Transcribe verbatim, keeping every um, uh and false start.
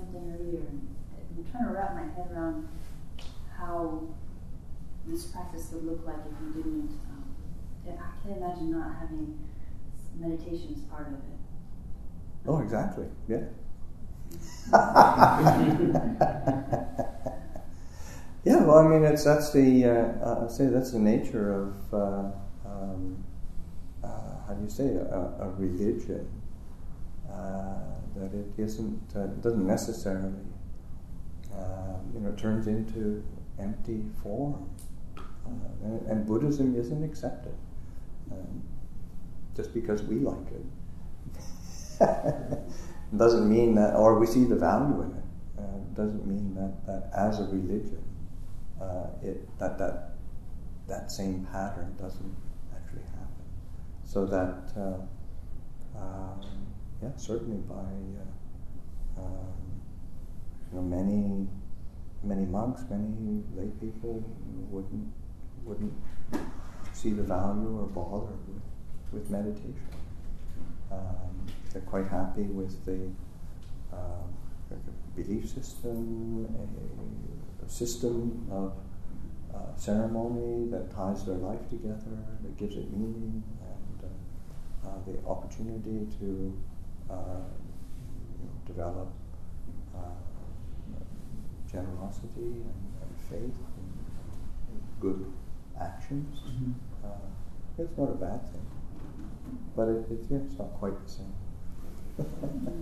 something earlier, and I'm trying to wrap my head around how this practice would look like if you didn't. Um, I can't imagine not having meditation as part of it. Oh, exactly. Yeah. Yeah. Well, I mean, it's that's the uh, I'd say that's the nature of uh, um, uh, how do you say a, a religion. Uh, that it isn't, uh, it doesn't necessarily, uh, you know, turns into empty form. Uh, and, and Buddhism isn't accepted um, just because we like it. It doesn't mean that, or we see the value in it. Uh, it doesn't mean that, that as a religion, uh, it that that that same pattern doesn't actually happen. So that. Uh, um, Yeah, certainly by uh, um, you know many many monks, many lay people wouldn't wouldn't see the value or bother with, with meditation. Um, they're quite happy with the uh, belief system, a, a system of uh, ceremony that ties their life together, that gives it meaning, and uh, uh, the opportunity to Uh, you know, develop uh, generosity and, and faith and, and good actions. Mm-hmm. Uh, it's not a bad thing, but it, it, yeah, it's not quite the same.